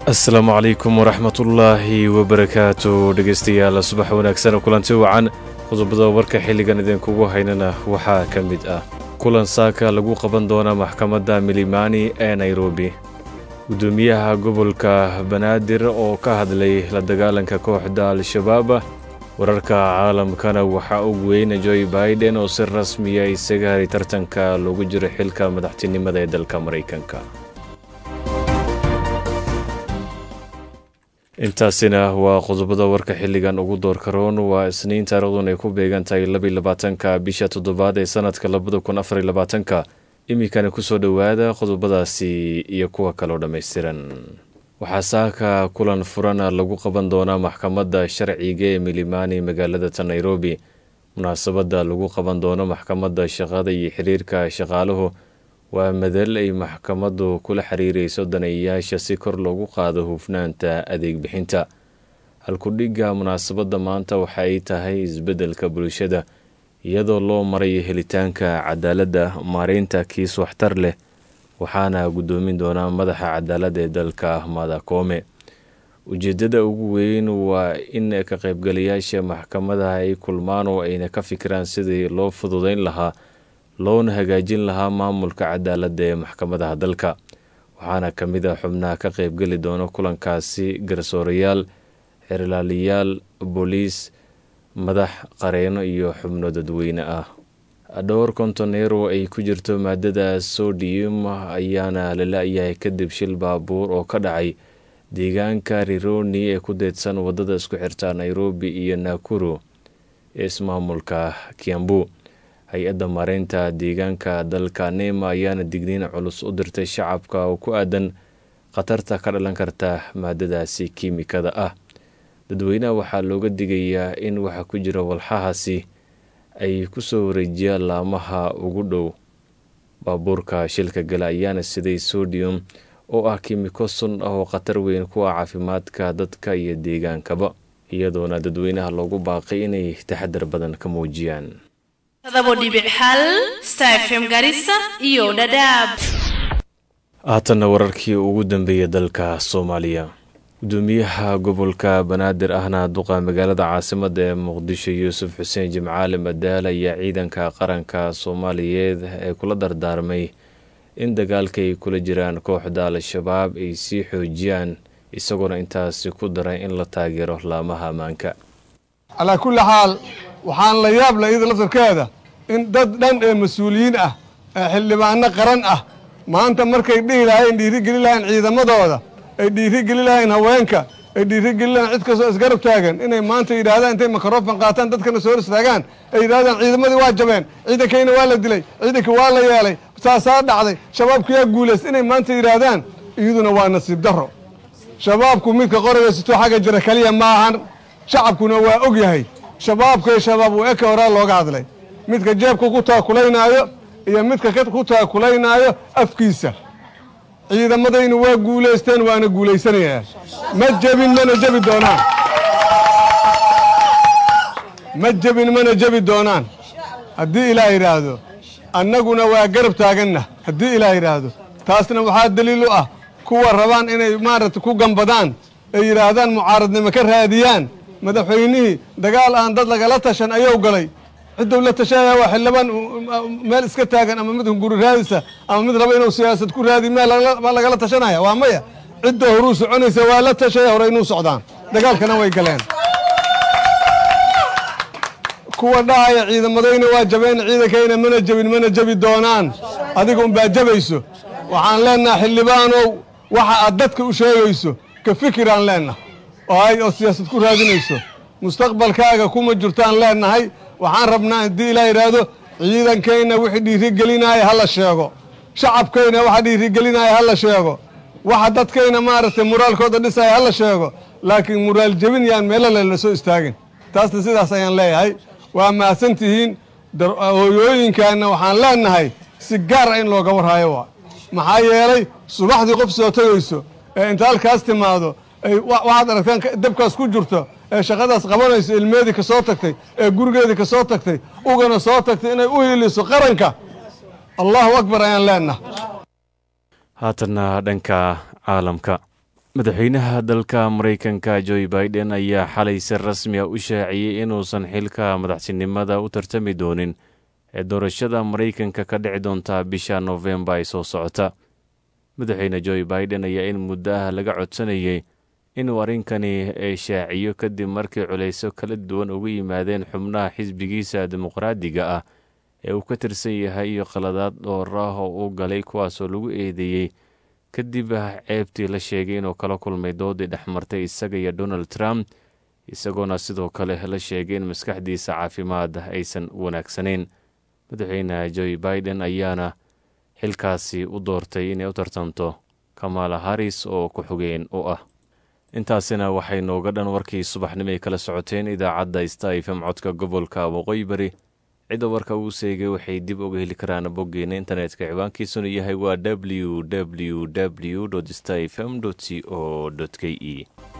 السلام عليكم ورحمة الله وبركاته dhegeystayaal subax wanaagsan kulanti wacan qodobada warka xilligan idinkugu haynana waxa kamid ah kulan saaka lagu qaban doona maxkamadda Milimani ee Nairobi gudoomiyaha gobolka Banaadir oo ka hadlay la dagaalanka kooxda Al-Shabaab wararka caalamkana waxa ugu weyn Joe Biden oo si rasmi ah isaga haray tartanka lagu jiro xilka madaxtinimada ee dalka Mareykanka intaasina waa qodobada warka xilligan ugu door karoon waa isniin taariikhduna ay ku beegan tahay 22 bisha 7 ee sanadka 2024 imikana ku soo dhawaada qodobadaasi iyo kuwa kale oo dhameystiran waxaa saaka kulan furan lagu qaban doona maxkamadda sharciga ee Milimani magaalada Nairobi munaasabada lagu qaban doona maxkamadda shaqada iyo xiriirka shaqaaluhu waa madal ay maxkamaddu kula xiriirayso daneeyayaasha si kor loogu qaado hufnaanta adeeg bixinta halkudhiga munaasabada maanta waxa ay tahay isbedelka bulshada iyadoo loo marayo helitaanka cadaaladda maareynta kiis waxtar leh waxaana gudoomin doona madaxa cadaaladda ee dalka Martha Koome ujeedada ugu weyn waa in ka qaybgalayaasha maxkamadaha ay kulmaan oo ayna ka fikiraan sidii loo fududeyn lahaa loona hagaajin lahaa maamulka cadaaladda ee maxkamadaha dalka waxaana kamid ah xubnaha ka qaybgali doona kulankaasi garsoorayaal xirilaaliyaal booliis madax qareeno iyo xubno dadweyne ah dhowr kontoneer oo ay ku jirto maadada sodium ayaana la laayahay kadib shil baabuur oo ka dhacay deegaanka Rironi ee ku deedsan wadada isku xirta Nairobi iyo Nakuru ee ismaamulka Kiambu hay-adda maareynta deegaanka dalka NEMA ayaana digniin culus u dirtay shacabka oo ku aadan khatarta ka dhalan karta maadadaasi kiimikada ah dadweynaha waxaa looga digayaa in waxa ku jira walxahaasi ay ku soo wareejiyaan laamaha ugu dhow baabuurka shilka gala ayaana siday sodium oo ah kiimiko sun ah oo khatar weyn ku ah caafimaadka dadka iyo deegaankaba iyadoona dadweynaha loogu baaqay inay taxadar badan ka muujiyaan haatana wararkii ugu dambeeyay dalka Soomaaliya gudoomiyaha gobolka Banaadir ahna duqa magaalada caasimadda ee Muqdisho Yuusuf Xuseen Jimcaale Madaala ayaa ciidanka qaranka Soomaaliyeed ee kula dardaarmay in dagaalka ay kula jiraan kooxda Al-Shabaab ay sii xoojiyaan isagoo intaas ku daray in la taageero laamaha amaanka ala kulli xaal waxaan la yaab la idin laftarkeeda in dad dhan ee mas'uuliyiin ah xildhibaano qaran ah maanta markay dhihi lahayn dhiirigelin lahayn ciidamadooda ay dhiirigelin lahayn haweenka ay dhiirigelin lahayn cid kastoo isgarab taagan inay maanta yidhaahdaan intay microphone qaataan dadkana soo istaagaan ay yidhaahdaan ciidamadii waa jabeen ciidankayna waa la dilay ciidanka waa la yeelay saasaa dhacday shabaabku yaa guulaystay inay maanta yidhaahdaan iyaduna waa nasiib darro shabaabku midka qoraysto xagga jira kaliya maahan shacabkuna waa og yahay shabaabka iyo shabaab uu eka horaa looga hadlay midka jeebka ku taakulaynaayo iyo midka ku taakulaynaayo afkiisa ciidamadaynu waa guulaysteen waana guulaysanayaan ma jabin mana jabi doonaan mana jabi doonaan haddii ilaah yidhaahdo annaguna waa garab taaganna haddii ilaah yidhaahdo taasna waxaa daliil u ah kuwa rabaan inay maaragta ku gambadaan ay yidhaahdaan mucaaradnimo ka raadiyaan madaxweynihii dagaal aan dad lagala tashan ayuu galay cidduu la tashanaya waa xildhibaan meel iska taagan ama mid hunguri raadisa ama mid raba inuu siyaasad ku raadi meel lagala tashanaya waa maya cidda horuu soconaysa waa la tashaya hore inuu socdaan dagaalkana way galeen kuwa dhahaya ciidamadayna waa jabeen ciidankayna mana jabi doonaan adiga unbaa jabayso waxaan leenaha xildhibaanow waxa aad dadka u sheegayso ka fikiraan leenahay oo siyaasad ku raadinayso mustaqbalkaaga kuma jirtaan leenahay waxaan rabnaa haddii ilaa yidhaahdo ciidankayna wixii dhiirigelinaya ha la sheego shacabkayna waxa dhiirigelinaya ha la sheego waxa dadkayna maaragtay muraalkooda dhisaya ha la sheego laakiin muraal jebin yaan meelale la soo istaagin taasna sidaas ayaan leeyahay waa mahadsan tihiin hooyooyinkaana waxaan leenahay si gaar ah in looga warhayo waa maxaa yeelay subaxdii qof soo tagayso ee inta halkaas timaado waxaad aragtaan dabkaas ku jirto ee shaqadaas qabanayso ilmeedii ka soo tagtay ee gurigeedii ka soo tagtay ugana soo tagtay inay u hiiliso qaranka allahu akbar ayaan leenahay haatana dhanka caalamka madaxweynaha dalka Mareykanka Joe Biden ayaa xalay si rasmi ah u shaaciyay inuusan xilka madaxtinimada u tartami doonin ee doorashada Mareykanka ka dhici doonta bisha November ee soo socota. madaxweyne Joe Biden ayaa in muddo ah laga codsanayay inuu arrinkani shaaciyo kadib markii culeysyo kala duwan uga yimaadeen xubnaha xisbigiisa dimuqraadiga ah ee uu ka tirsan yahay iyo qaladaad dhowr ah oo uu galay kuwaasoo lagu eedeeyey kadib ceebtii la sheegay inuu kala kulmay doodii dhexmartay isaga iyo Donald Trump, isagoona sidoo kale la sheegay in maskaxdiisa caafimaad aysan wanaagsanayn. madaxweyne Joe Biden ayaana xilkaasi u doortay inay u tartanto Kamala Harris oo ku xigeen u ah. intaasina waxay nooga dhan warkii subaxnimo ay kala socoteen idaacadda Star FM codka gobolka Waqooyi Bari. cidda warka uu seegay waxay dib uga heli karaan boggeena internetka ciwaankiisuna yahay waa www.starfm.co.ke.